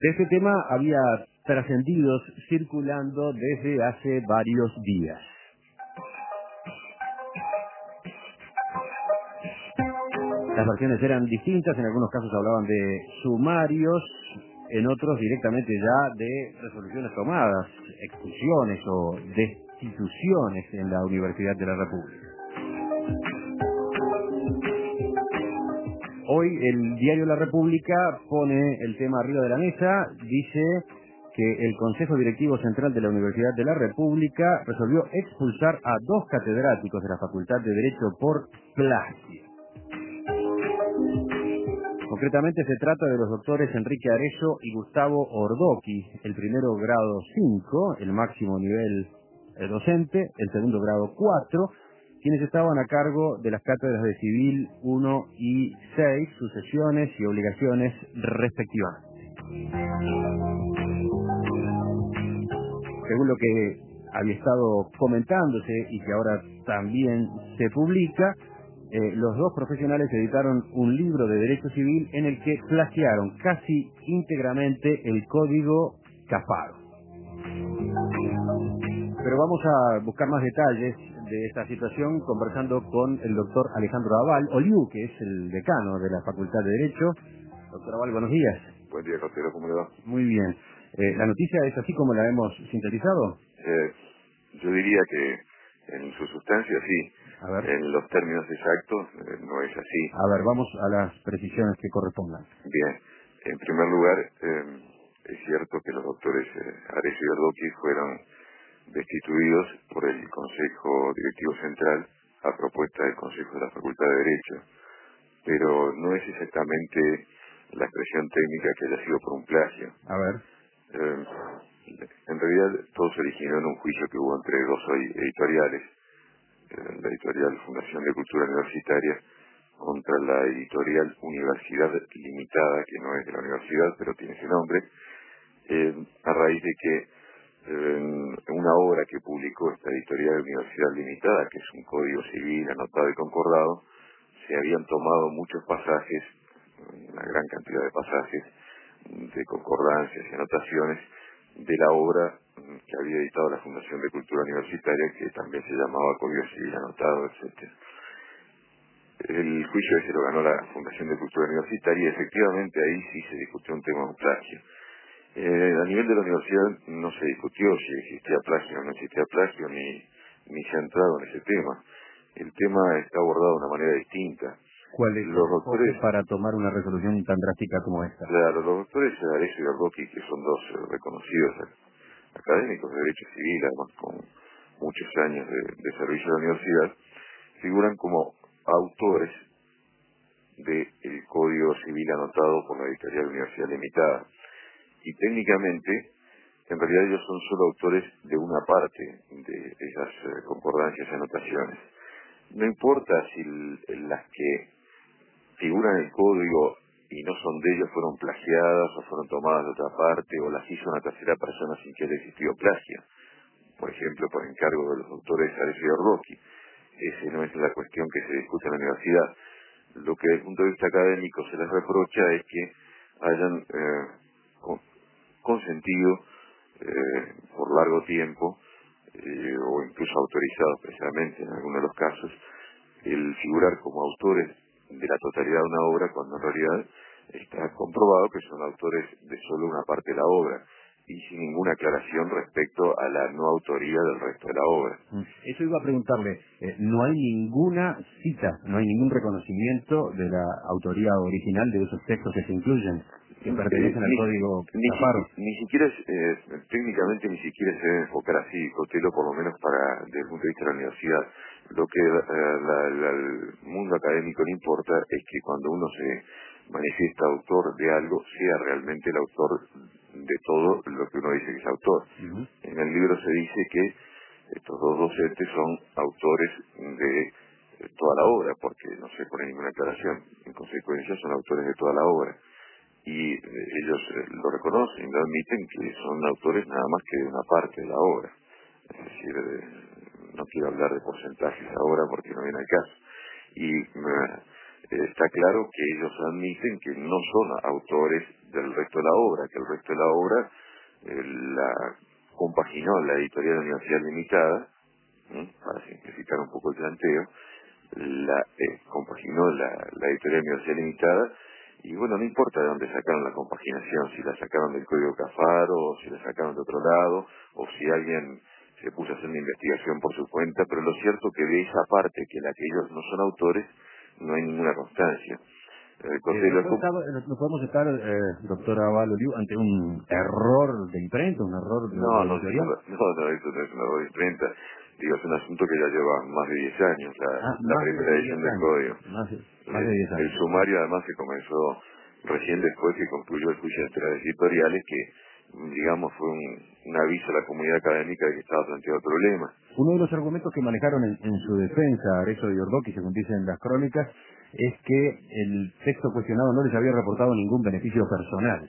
De este tema había trascendidos circulando desde hace varios días. Las versiones eran distintas, en algunos casos hablaban de sumarios, en otros directamente ya de resoluciones tomadas, expulsiones o destituciones en la Universidad de la República. Hoy el diario La República pone el tema arriba de la mesa, dice que el Consejo Directivo Central de la Universidad de la República resolvió expulsar a 2 catedráticos de la Facultad de Derecho por plagio. Concretamente se trata de los doctores Enrique Arezzo y Gustavo Ordoqui, el primero grado 5, el máximo nivel docente, el segundo grado 4, quienes estaban a cargo de las cátedras de Civil 1 y 6, sus sesiones y obligaciones respectivamente. Según lo que había estado comentándose y que ahora también se publica, los 2 profesionales editaron un libro de Derecho Civil en el que plagiaron casi íntegramente el Código Cafaro. Pero vamos a buscar más detalles de esta situación conversando con el doctor Alejandro Aval Oliu, que es el decano de la Facultad de Derecho. Doctor Aval, buenos días. Buen día, Cotero, ¿cómo le va? Muy bien. ¿La noticia es así como la hemos sintetizado? Yo diría que en su sustancia sí. A ver. En los términos exactos no es así. A ver, vamos a las precisiones que correspondan. Bien. En primer lugar, es cierto que los doctores Arezzo y Ordoqui fueron destituidos por el Consejo Directivo Central a propuesta del Consejo de la Facultad de Derecho, pero no es exactamente la expresión técnica que haya sido por un plagio. A ver. En realidad todo se originó en un juicio que hubo entre 2 editoriales, la editorial Fundación de Cultura Universitaria contra la editorial Universidad Limitada, que no es de la universidad, pero tiene ese nombre, a raíz de que en una obra que publicó esta editorial Universidad Limitada, que es un código civil anotado y concordado, se habían tomado muchos pasajes, una gran cantidad de pasajes de concordancias y anotaciones de la obra que había editado la Fundación de Cultura Universitaria, que también se llamaba Código Civil Anotado, etc. El juicio ese lo ganó la Fundación de Cultura Universitaria y efectivamente ahí sí se discutió un tema de plagio. A nivel de la universidad no se discutió si existía plagio o no existía plagio, ni se ha entrado en ese tema. El tema está abordado de una manera distinta. ¿Cuál es Los doctores para tomar una resolución tan drástica como esta? Claro, los doctores Arezzo y Ordoqui, que son 2 reconocidos académicos de Derecho Civil, además con muchos años de servicio a la universidad, figuran como autores del Código Civil anotado por la editorial Universidad Limitada. Y técnicamente, en realidad ellos son solo autores de una parte de esas concordancias y anotaciones. No importa si las que figuran en el código y no son de ellos fueron plagiadas o fueron tomadas de otra parte o las hizo una tercera persona sin que haya existido plagio. Por ejemplo, por encargo de los doctores Arezzo y Ordoqui. Esa no es la cuestión que se discute en la universidad. Lo que desde el punto de vista académico se les reprocha es que hayan consentido por largo tiempo o incluso autorizado precisamente en algunos de los casos el figurar como autores de la totalidad de una obra cuando en realidad está comprobado que son autores de solo una parte de la obra y sin ninguna aclaración respecto a la no autoría del resto de la obra. Eso iba a preguntarle, no hay ninguna cita, no hay ningún reconocimiento de la autoría original de esos textos que se incluyen, que pertenecen al Código Cafaro. Ni siquiera, técnicamente ni siquiera se debe enfocar así, Cotelo, por lo menos desde el punto de vista de la universidad. Lo que al mundo académico le importa es que cuando uno se manifiesta autor de algo, sea realmente el autor de todo lo que uno dice que es autor. En el libro se dice que estos 2 docentes son autores de toda la obra, porque no se pone ninguna aclaración. En consecuencia, son autores de toda la obra. Y ellos lo reconocen, lo admiten que son autores nada más que de una parte de la obra. Es decir, no quiero hablar de porcentajes ahora porque no viene al caso. Y está claro que ellos admiten que no son autores del resto de la obra, que el resto de la obra la compaginó la editorial Universidad Limitada, para simplificar un poco el planteo, compaginó la editorial Universidad Limitada, y bueno, no importa de dónde sacaron la compaginación, si la sacaron del código Cafaro, o si la sacaron de otro lado, o si alguien se puso a hacer una investigación por su cuenta, pero lo cierto que de esa parte, que la que ellos no son autores, no hay ninguna constancia. ¿No podemos estar, doctora Valoliu, ante un error de imprenta, un error de editorial? No, eso no es un error de imprenta. Digo, es un asunto que ya lleva más de 10 años, la primera edición del código. Más de 10 años. El sumario además se comenzó recién después que concluyó el juicio entre las editoriales, que digamos fue un aviso a la comunidad académica de que estaba planteado el problema. Uno de los argumentos que manejaron en su defensa, Arezzo y Ordóñez, según dicen las crónicas, es que el texto cuestionado no les había reportado ningún beneficio personal.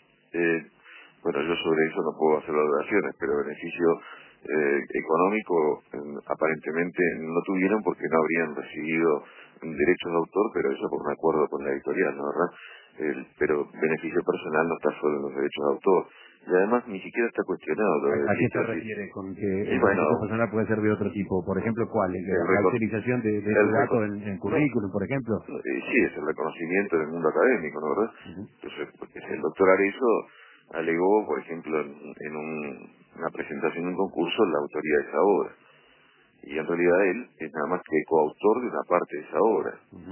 Bueno, yo sobre eso no puedo hacer valoraciones, pero beneficio económico aparentemente no tuvieron porque no habrían recibido derechos de autor, pero eso por un acuerdo con la editorial, ¿no, verdad? Pero beneficio personal no está solo en los derechos de autor. Y además ni siquiera está cuestionado. ¿A qué se refiere con que el beneficio personal puede ser de otro tipo? Por ejemplo, ¿cuál? ¿La utilización de tu dato en currículum, por ejemplo? Sí, es el reconocimiento del mundo académico, ¿no, verdad? Entonces, porque el doctor Arezzo alegó, por ejemplo, en una presentación en un concurso, la autoría de esa obra. Y en realidad él es nada más que coautor de una parte de esa obra.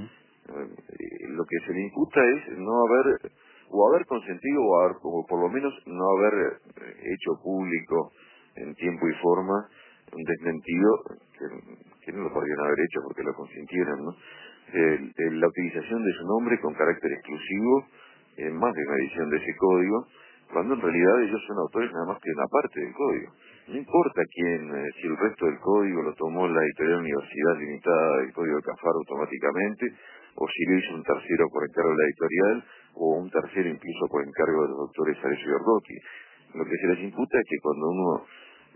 Lo que se le imputa es no haber consentido, o por lo menos no haber hecho público en tiempo y forma un desmentido que no lo podrían haber hecho porque lo consintieron, ¿no? La utilización de su nombre con carácter exclusivo en más de una edición de ese código, cuando en realidad ellos son autores nada más que de una parte del código. No importa quién, si el resto del código lo tomó la editorial Universidad Limitada del Código de Cafaro automáticamente, o si lo hizo un tercero por encargo de la editorial, o un tercero incluso por encargo de los doctores Arezzo y Ordóñez. Lo que se les imputa es que cuando uno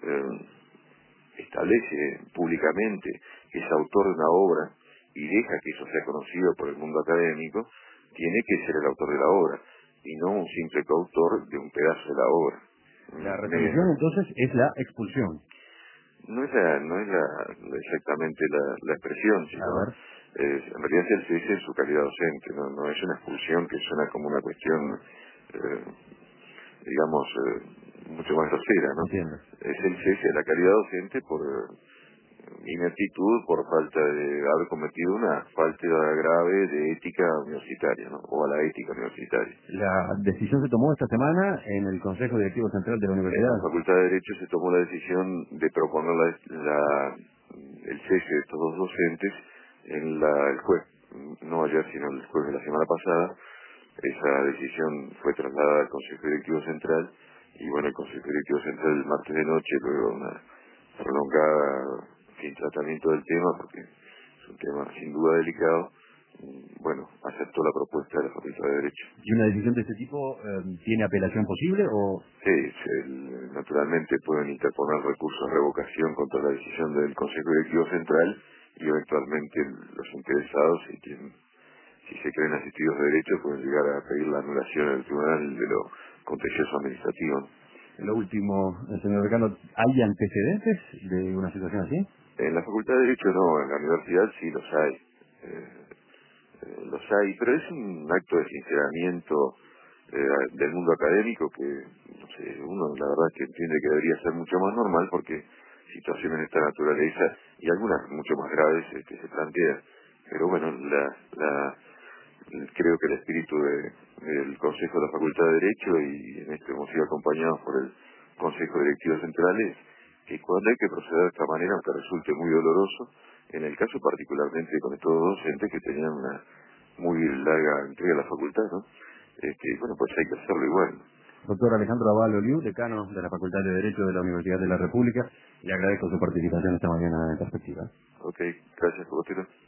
establece públicamente que es autor de una obra y deja que eso sea conocido por el mundo académico, tiene que ser el autor de la obra, y no un simple coautor de un pedazo de la obra. La resolución entonces es la expulsión. No es exactamente la expresión, sino en realidad se dice en su calidad docente, no es una expulsión que suena como una cuestión, digamos, mucho más grosera, ¿no? Entiendo. Es el cese de la calidad docente por ineptitud, por falta de haber cometido una falta grave de ética universitaria, ¿no? O a la ética universitaria. La decisión se tomó esta semana en el Consejo Directivo Central de la Universidad. En la Facultad de Derecho se tomó la decisión de proponer el cese de estos dos docentes el jueves, no ayer, sino el jueves de la semana pasada. Esa decisión fue trasladada al Consejo Directivo Central, y bueno, el Consejo Directivo Central el martes de noche, luego una prolongada tratamiento del tema, porque es un tema sin duda delicado, bueno, aceptó la propuesta de la Facultad de Derecho. ¿Y una decisión de este tipo tiene apelación posible o...? Sí, naturalmente pueden interponer recursos de revocación contra la decisión del Consejo Directivo Central, y eventualmente los interesados, si se creen asistidos de derecho, pueden llegar a pedir la anulación del Tribunal de lo Contencioso Administrativo. Lo último, señor decano, ¿hay antecedentes de una situación así? En la Facultad de Derecho no, en la universidad sí los hay. Los hay, pero es un acto de sinceramiento del mundo académico que, no sé, uno la verdad es que entiende que debería ser mucho más normal, porque situaciones de esta naturaleza, y algunas mucho más graves, que se plantean. Pero bueno, creo que el espíritu del Consejo de la Facultad de Derecho, y en esto hemos sido acompañados por el Consejo Directivo Central, es que cuando hay que proceder de esta manera, aunque resulte muy doloroso, en el caso particularmente con estos dos docentes que tenían una muy larga entrega a la facultad, ¿no? Bueno, pues hay que hacerlo igual. Doctor Alejandro Avalo Liu, decano de la Facultad de Derecho de la Universidad de la República, le agradezco su participación esta mañana en Perspectiva. Ok, gracias, Cogotero.